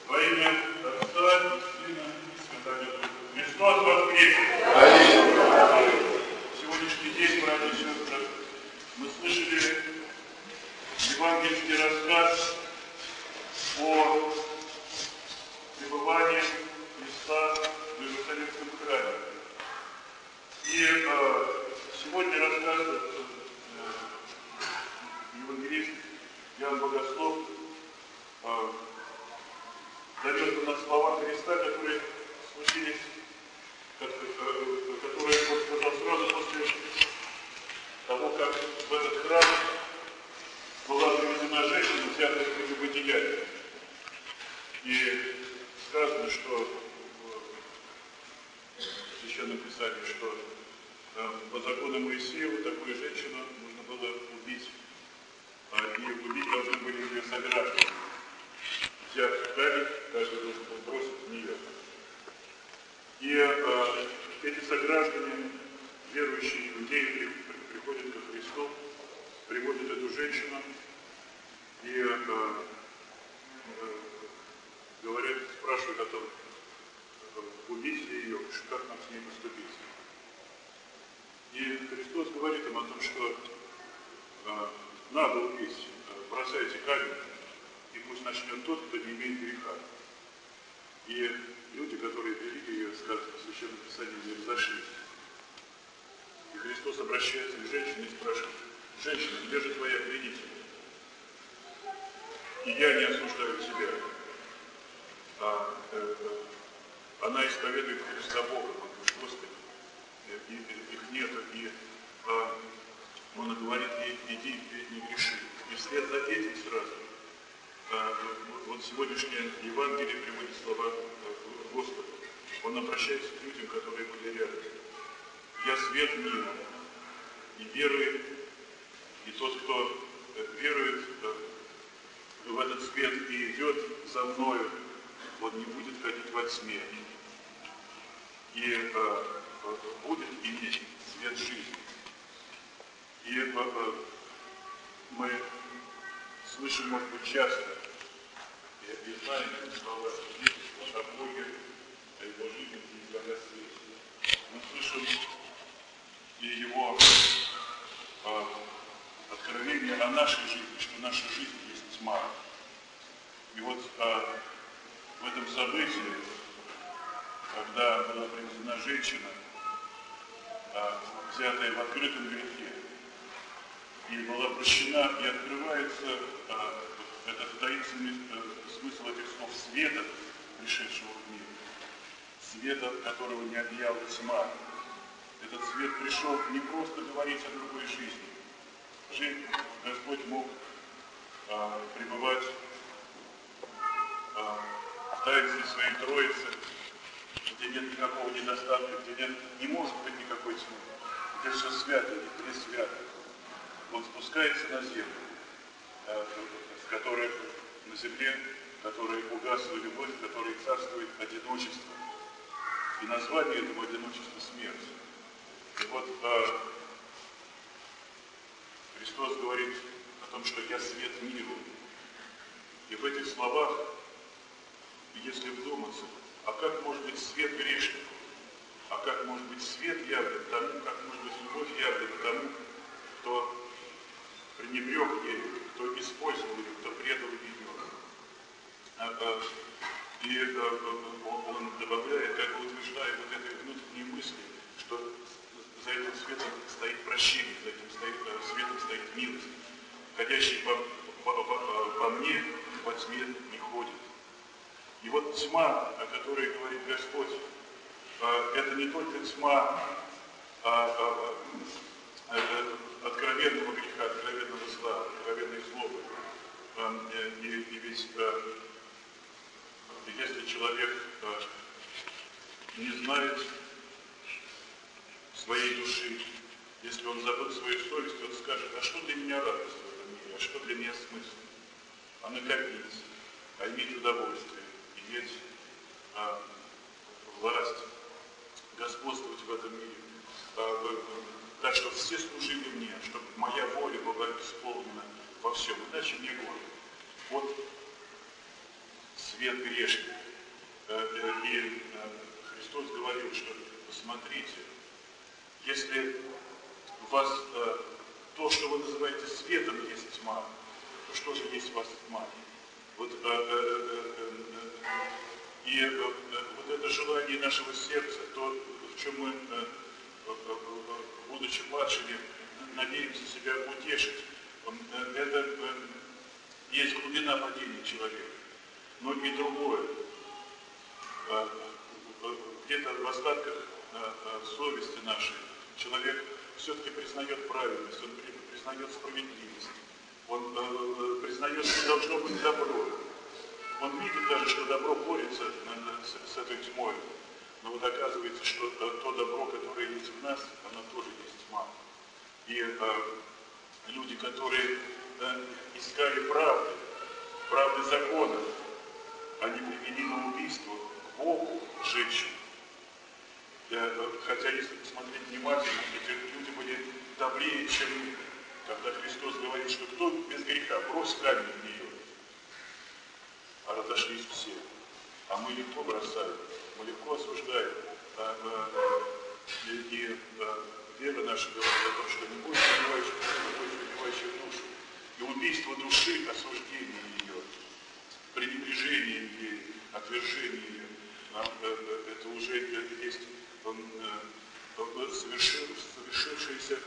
Во имя Отца и Сына и Святого Духа. Христос воскресе! Сегодняшний день, братья и сестры, мы слышали евангельский рассказ о пребывании Христа в Иерусалимском храме. И сегодня рассказывает евангелист Иоанн Богослов, дает нам слова Христа, которые случились, которые он сказал сразу после того, как в этот храм была приведена женщина, взятая в книгу Бытия. И сказано, что в Священном Писании, что по закону Моисеева такую женщину нужно было убить. И убить должны были ее сограждане. Взяв камень, каждый должен был бросить в нее. И эти сограждане, верующие иудеи, приходят ко Христу, приводят эту женщину и говорят, спрашивают о том, убить ли ее, как нам с ней поступить. И Христос говорит им о том, что надо убить, бросайте камень, и пусть начнет тот, кто не имеет греха. И люди, которые вели ее, сказано в Священном Писании, не разошлись. И Христос обращается к женщине и спрашивает: женщина, где же твоя обвинительница? И я не осуждаю тебя. Она исповедует Христа Бога, он говорит: Господи, их нету, и он говорит ей: иди, не греши. И вслед за этим сразу вот сегодняшнее Евангелие приводит слова Господа. Он обращается к людям, которые были рядом. Я свет мира, и верует, и тот, кто верует в этот свет и идет за мною, он не будет ходить во тьме, и будет иметь свет жизни. И мы слышим, может быть, часто, и знаем слова о Боге, о Его жизни и Бога свете. Мы слышим и Его откровение о нашей жизни, что наша жизнь есть тьма. И вот в этом событии, когда была приведена женщина, взятая в открытом грехе, и была прощена, и открывается этот таинственный смысл этих слов света, пришедшего в мир, света, которого не объяла тьма. Этот свет пришел не просто говорить о другой жизни. Господь мог пребывать в таинстве своей Троицы, где нет никакого недостатка, где не может быть никакой тьмы, где все свято и пресвято. Он спускается на землю, на земле, в которой угасла любовь, в которой царствует одиночество. И название этому одиночеству — смерть. И вот Христос говорит о том, что я свет миру. И в этих словах, если вдуматься, а как может быть свет грешнику? А как может быть свет явлен тому, как может быть любовь явлена тому, кто пренебрег ею, кто использовал ее, кто предал ее. И он добавляет, как бы утверждая вот этой внутренней мысли, что за этим светом стоит прощение, за этим светом стоит милость. Ходящий по мне во тьме не ходит. И вот тьма, о которой говорит Господь, это не только тьма откровенного греха, откровенного зла, откровенной злобы. И ведь если человек не знает своей души, если он забыл свою совесть, он скажет: а что для меня радость в этом мире, а что для меня смысл? А накопить, а иметь удовольствие, иметь власть, господствовать в этом мире. Так что все служили мне, чтобы моя воля была исполнена во всем, иначе мне горе. Вот свет грешник. И Христос говорил, что посмотрите, если у вас то, что вы называете светом, есть тьма, то что же есть у вас тьма? Вот, вот это желание нашего сердца, то, в чем мы, будучи падшими, надеемся себя утешить, это есть глубина падения человека. Но и другое. Где-то в остатках совести нашей человек все-таки признает правильность, он признает справедливость, он признает, что должно быть добро. Он видит даже, что добро борется с этой тьмой. Но вот оказывается, что то добро, которое есть в нас, оно тоже есть тьма. И люди, которые искали правды закона, они привели на убийство к Богу женщин. Хотя, если посмотреть внимательно, эти люди были добрее, чем мы. Когда Христос говорит, что кто без греха, брось камень в нее. А разошлись все. А мы легко бросаем, мы легко осуждаем. И вера наша говорит о том, что не будет убивающих душу. И убийство души, осуждение ее, пренебрежение ей, отвержение ее, это уже есть совершившееся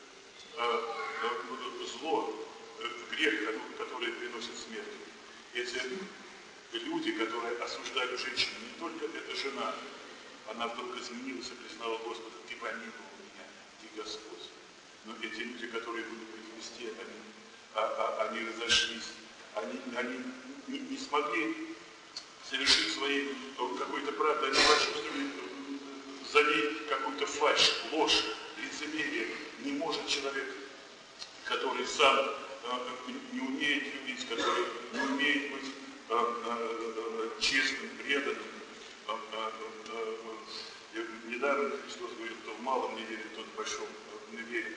зло, грех, который приносит смерть. Эти люди, которые осуждали женщину, не только эта жена, она вдруг изменилась и признала Господа: ты помиловал меня, ты Господь. Но эти люди, которые были при Христе, они разошлись, они не смогли совершить своей какой-то правды, они почувствовали за ней какую-то фальшь, ложь, лицемерие. Не может человек, который сам не умеет любить, который не умеет быть честным, преданным. Недаром Христос говорил: кто в малом не верит, тот в большом не верит.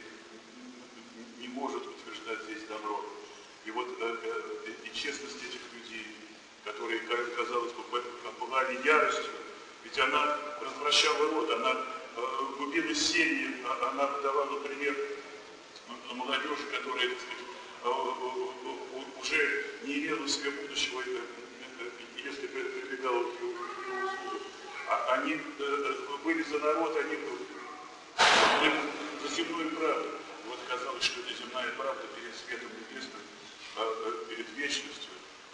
Не может утверждать здесь добро. И вот и честность этих людей, которые, казалось бы, пылали яростью, ведь она развращала род, она губила семьи, она подавала пример молодежи, которая, так сказать, уже не имела себе будущего, если прибегала к его услугам. Они были за народ, они были за земную правду. Вот казалось, что эта земная правда перед светом небесным, перед вечностью,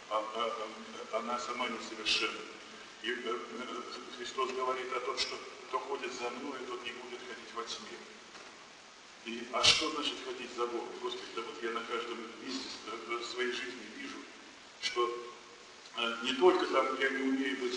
она сама несовершенна. И Христос говорит о том, что кто ходит за мной, тот не будет ходить во тьме. А что значит ходить за Богом? Господи, да вот я на каждом месте своей жизни вижу, что не только там я не умею быть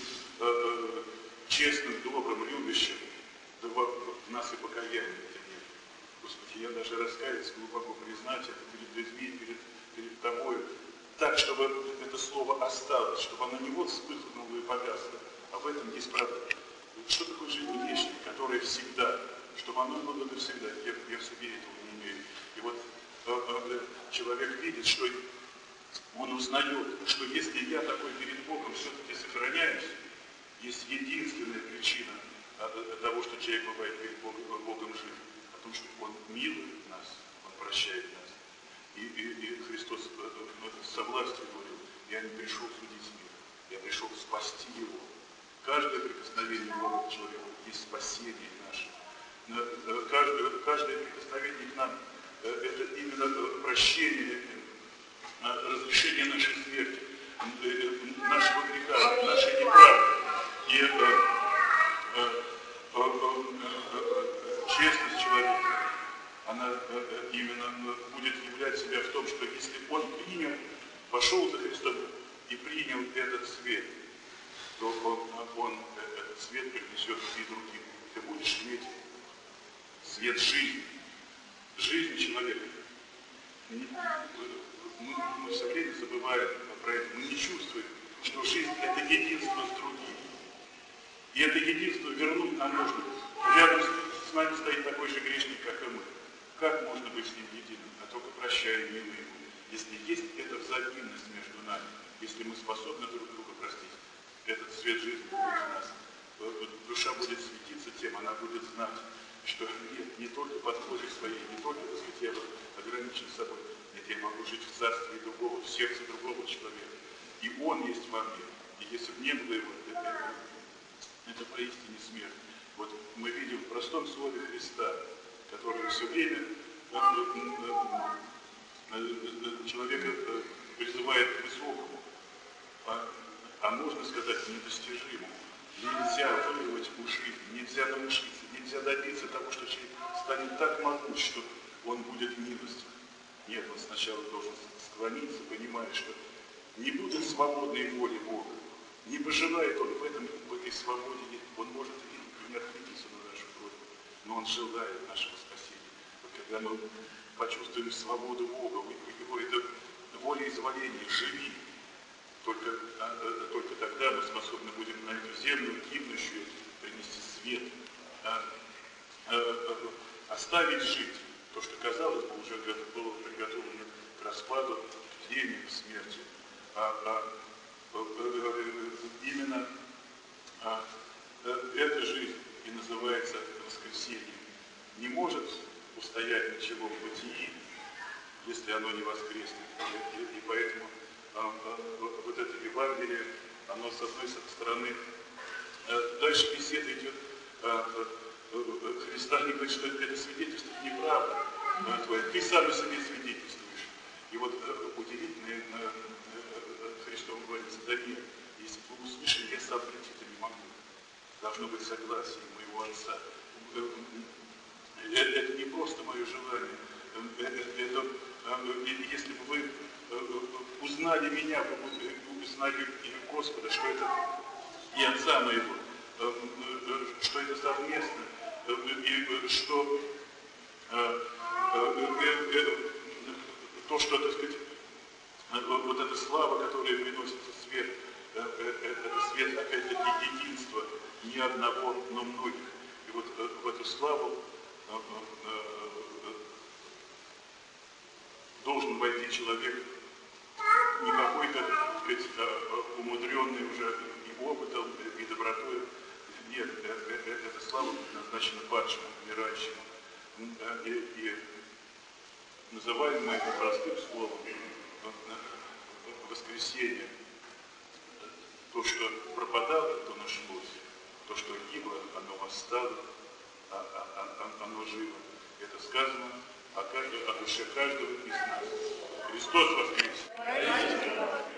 честным, добрым, любящим, да в нас и покаяния это нет. Господи, я даже раскаяться, глубоко признать это перед людьми, перед Тобой, так, чтобы это слово осталось, чтобы оно не вот вспыхнуло и погасло, а в этом есть правда. Что такое жизнь вечная, которая всегда, чтобы оно было навсегда? Я в себе этого не имею. И вот человек видит, что он узнает, что если я такой перед Богом все-таки сохраняюсь, есть единственная причина того, что человек бывает перед Богом жив, о том, что Он милует нас, Он прощает нас. И Христос со властью говорил: я не пришел судить мир, я пришел спасти его. Каждое прикосновение Бога к человеку есть спасение наше. Каждое прикосновение к нам – это именно прощение, разрешение нашей смерти, нашего греха, нашей неправды. И честность человека, она именно будет являть себя в том, что если он принял, пошел за Христом и принял этот свет, то он этот свет принесет и другим. Ты будешь иметь свет жизни, жизни человека. Мы все время забываем про это, мы не чувствуем, что жизнь – это единство с другим. И это единство вернуть нам нужно. Рядом с нами стоит такой же грешник, как и мы. Как можно быть с ним единым? А только прощая и милуя его. Если есть эта взаимность между нами, если мы способны друг друга простить, свет жизни будет в нас. Душа будет светиться тем, она будет знать, что нет, не только по плоти своей, не только, так сказать, я ограничен собой, нет, я могу жить в царстве другого, в сердце другого человека. И он есть во мне. И если бы не было его, это поистине смерть. Вот мы видим в простом слове Христа, который все время человека призывает к высокому, а можно сказать недостижимому. Нельзя вырвать у жизни, нельзя научиться, нельзя добиться того, что человек станет так могуч, что он будет милостив. Нет, он сначала должен склониться, понимая, что не будет свободной воли Бога, не пожелает он в этой свободе, он может и не ответиться на нашу просьбу, но он желает нашего спасения. Вот когда мы почувствуем свободу Бога, его это волеизъявление, живи, только тогда мы способны будем на эту землю, гибнущую, принести свет, оставить жить то, что, казалось бы, уже было приготовлено к распаду, к тлению, к смерти. Именно эта жизнь и называется воскресением. Не может устоять ничего в бытии, если оно не воскреснет. И поэтому вот это Евангелие, оно с одной стороны, дальше беседа идет, Христа не говорит, что это свидетельство неправда твое, ты сам о себе свидетельствуешь. И вот удивительное Христом говорится, да нет, если вы услышали, я сам прийти это не могу. Должно быть согласие моего Отца. Это не просто мое желание. Если бы вы узнали меня, вы узнали Господа, что это и Отца моего, что это совместно, и что то, что, так сказать, вот эта слава, которая приносится свет, это свет, опять-таки, единства, не одного, но многих. И вот в эту славу должен войти человек, не какой-то, так сказать, умудренный уже и опытом, и добротой. Нет, эта слава предназначена падшему, умирающему. И называем мы это простым словом воскресенье. То, что пропадало, то нашлось. То, что гибло, оно восстало, оно живо. Это сказано о душе каждого из нас. Христос воскресе!